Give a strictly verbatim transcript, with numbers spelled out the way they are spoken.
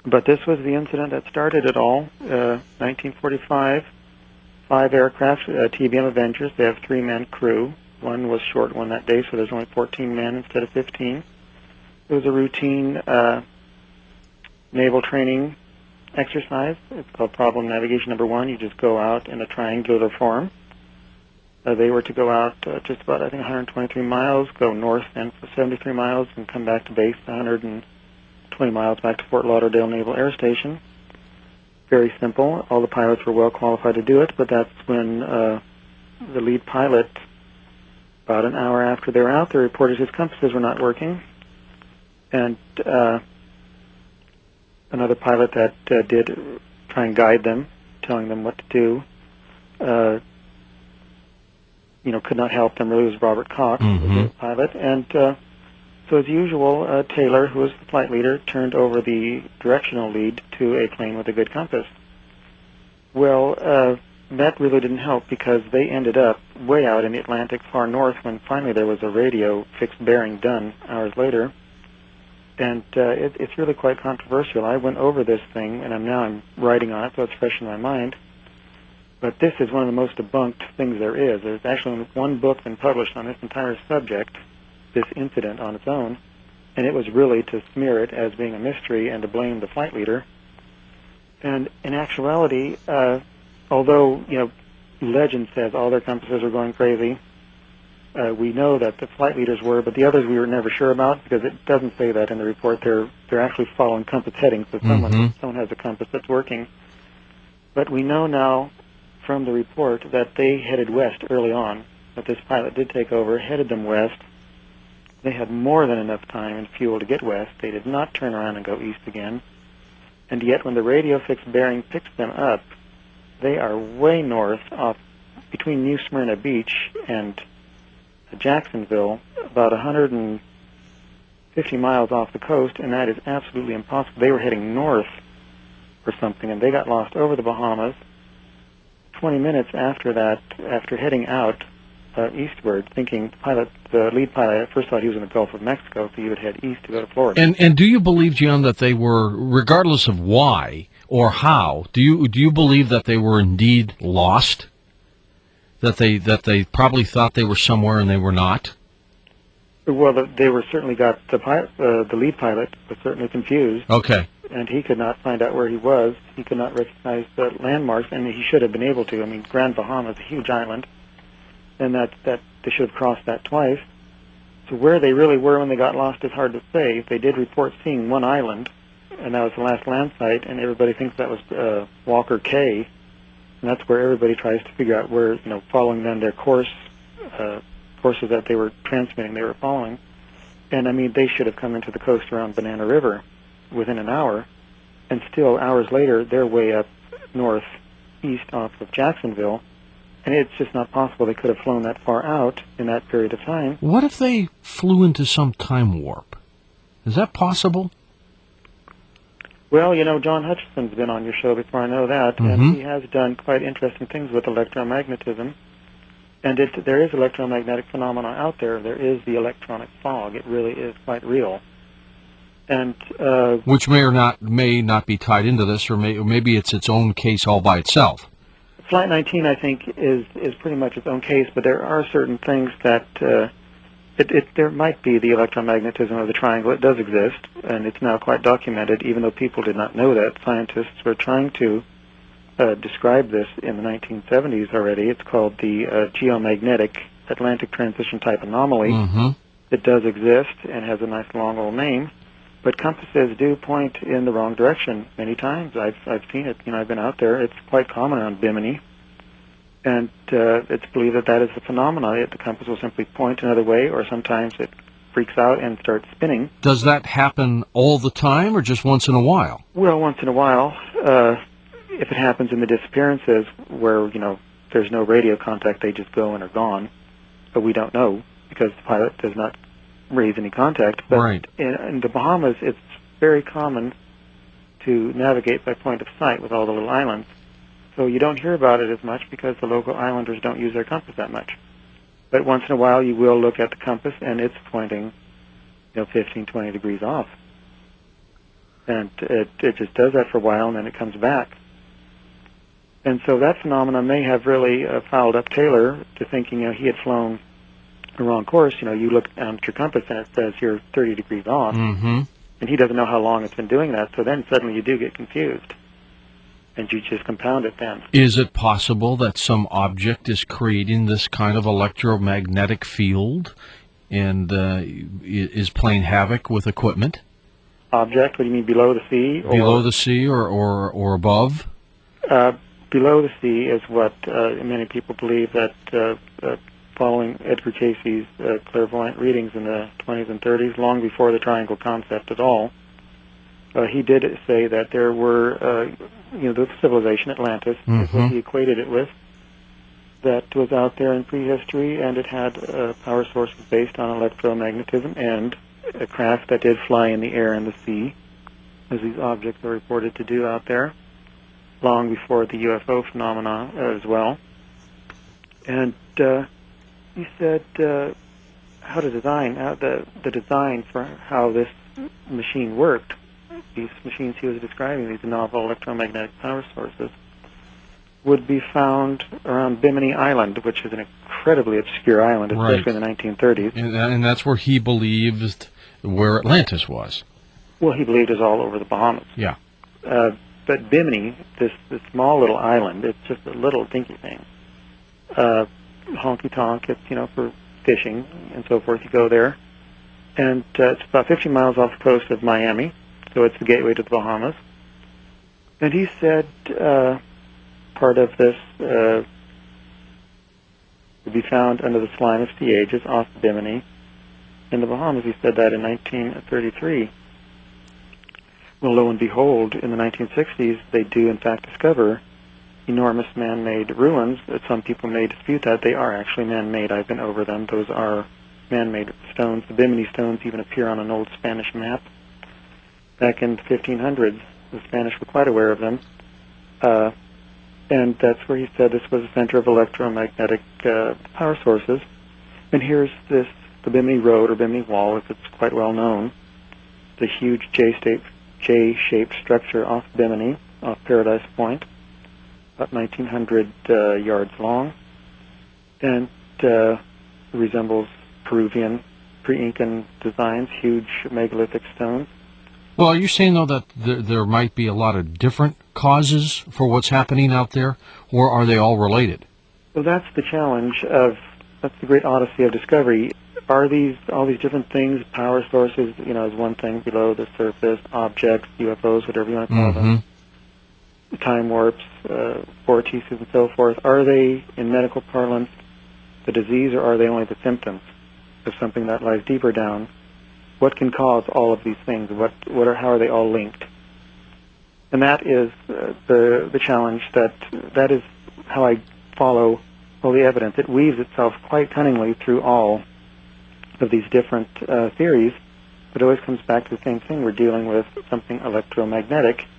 But this was the incident that started it all. Uh, nineteen forty-five, five aircraft, uh, T B M Avengers. They have three-man crew. One was short one that day, so there's only fourteen men instead of fifteen. It was a routine uh, naval training exercise. It's called problem navigation number one. You just go out in a triangular form. Uh, they were to go out uh, just about, I think, one hundred twenty-three miles, go north then for seventy-three miles, and come back to base one hundred twenty miles back to Fort Lauderdale Naval Air Station. Very simple. All the pilots were well qualified to do it, but that's when uh, the lead pilot, about an hour after they were out there, reported his compasses were not working. And uh, another pilot that uh, did try and guide them, telling them what to do, uh, you know, could not help them. Really, was Robert Cox, Mm-hmm. the pilot. And uh, so, as usual, uh, Taylor, who was the flight leader, turned over the directional lead to a plane with a good compass. Well, uh, that really didn't help because they ended up way out in the Atlantic, far north, when finally there was a radio fixed bearing done hours later. And uh, it, it's really quite controversial. I went over this thing, and I'm now I'm writing on it, so it's fresh in my mind. But this is one of the most debunked things there is. There's actually only one book been published on this entire subject, this incident on its own, and it was really to smear it as being a mystery and to blame the flight leader. And in actuality, uh, although, you know, legend says all their compasses are going crazy, uh, we know that the flight leaders were, but the others we were never sure about because it doesn't say that in the report. They're they're actually following compass headings, so someone, Mm-hmm. someone has a compass that's working. But we know now from the report that they headed west early on, that this pilot did take over, headed them west. They had more than enough time and fuel to get west. They did not turn around and go east again. And yet when the radio fixed bearing picks them up, they are way north, off between New Smyrna Beach and Jacksonville, about one hundred fifty miles off the coast, and that is absolutely impossible. They were heading north or something, and they got lost over the Bahamas. twenty minutes after that, after heading out uh, eastward, thinking the pilot, the lead pilot, at first thought he was in the Gulf of Mexico, so he would head east to go to Florida. And and do you believe, John, that they were, regardless of why or how, do you do you believe that they were indeed lost? That they that they probably thought they were somewhere and they were not? Well, the, they were certainly got the pilot, uh, the lead pilot was certainly confused. Okay. And he could not find out where he was. He could not recognize the landmarks, and he should have been able to. I mean, Grand Bahama is a huge island, and that that they should have crossed that twice. So where they really were when they got lost is hard to say. They did report seeing one island, and that was the last land site, and everybody thinks that was uh, Walker Cay, and that's where everybody tries to figure out where, you know, following then their course, uh, courses that they were transmitting, they were following. And I mean, they should have come into the coast around Banana River within an hour, and still hours later they're way up northeast off of Jacksonville, and it's just not possible they could have flown that far out in that period of time. What if they flew into some time warp? Is that possible? Well, you know, John Hutchison's been on your show before, I know that, Mm-hmm. and he has done quite interesting things with electromagnetism. And it, there is electromagnetic phenomena out there. There is the electronic fog. It really is quite real. And uh, Which may or not may not be tied into this, or, may, or maybe it's its own case all by itself. Flight nineteen, I think, is is pretty much its own case, but there are certain things that uh, it, it there might be the electromagnetism of the triangle. It does exist, and it's now quite documented, even though people did not know that. Scientists were trying to uh, describe this in the nineteen seventies already. It's called the uh, geomagnetic Atlantic transition type anomaly. Mm-hmm. It does exist and has a nice long old name. But compasses do point in the wrong direction many times. I've I've seen it. You know, I've been out there. It's quite common on Bimini, and uh, it's believed that that is the phenomenon. The compass will simply point another way, or sometimes it freaks out and starts spinning. Does that happen all the time, or just once in a while? Well, once in a while, uh, if it happens in the disappearances where you know there's no radio contact, they just go and are gone. But we don't know because the pilot does not raise any contact. But right. in, in the Bahamas, it's very common to navigate by point of sight with all the little islands. So you don't hear about it as much because the local islanders don't use their compass that much. But once in a while, you will look at the compass, and it's pointing, you know, fifteen, twenty degrees off. and it it just does that for a while, and then it comes back. And so that phenomenon may have really uh, fouled up Taylor to thinking, you know, he had flown the wrong course. You know, you look down at your compass and it says you're thirty degrees off, Mm-hmm. and he doesn't know how long it's been doing that. So then suddenly you do get confused, and you just compound it then. Is it possible that some object is creating this kind of electromagnetic field and uh, i- is playing havoc with equipment Object? What do you mean, below the sea? Or, below the sea or, or, or above? Uh, below the sea is what uh, many people believe that uh, uh, following Edgar Casey's uh, clairvoyant readings in the twenties and thirties, long before the triangle concept at all, uh, he did say that there were, uh, you know, the civilization, Atlantis, is Mhm. what he equated it with, that was out there in prehistory, and it had uh, power sources based on electromagnetism and a craft that did fly in the air and the sea, as these objects are reported to do out there, long before the U F O phenomena uh, as well. And uh, he said uh, how to design, how the, the design for how this machine worked, these machines he was describing, these novel electromagnetic power sources, would be found around Bimini Island, which is an incredibly obscure island, especially Right. in the nineteen thirties. And, and that's where he believed where Atlantis was. Well, he believed it was all over the Bahamas. Yeah. Uh, but Bimini, this, this small little island, it's just a little dinky thing. Uh, honky tonk, it's, you know, for fishing and so forth. You go there, and uh, it's about fifty miles off the coast of Miami, so it's the gateway to the Bahamas. And he said uh, part of this uh, would be found under the slime of sea ages off Bimini in the Bahamas. He said that in nineteen thirty-three. Well, lo and behold, in the nineteen sixties, they do in fact discover enormous man-made ruins. Some people may dispute that. They are actually man-made. I've been over them. Those are man-made stones. The Bimini stones even appear on an old Spanish map. Back in the fifteen hundreds, the Spanish were quite aware of them. Uh, and that's where he said this was a center of electromagnetic uh, power sources. And here's this, the Bimini Road, or Bimini Wall, as it's quite well known. The huge J-shaped, J-shaped structure off Bimini, off Paradise Point, about nineteen hundred uh, yards long, and uh, resembles Peruvian, pre-Incan designs, huge megalithic stones. Well, are you saying, though, that there, there might be a lot of different causes for what's happening out there, or are they all related? Well, that's the challenge of, that's the great odyssey of discovery. Are these, all these different things, power sources, you know, is one thing below the surface, objects, U F Os, whatever you want to call Mm-hmm. them, time warps, uh, vortices, and so forth, are they, in medical parlance, the disease, or are they only the symptoms of something that lies deeper down? What can cause all of these things? What, what are, how are they all linked? And that is uh, the the challenge. That that is how I follow all the evidence. It weaves itself quite cunningly through all of these different uh, theories, but it always comes back to the same thing. We're dealing with something electromagnetic,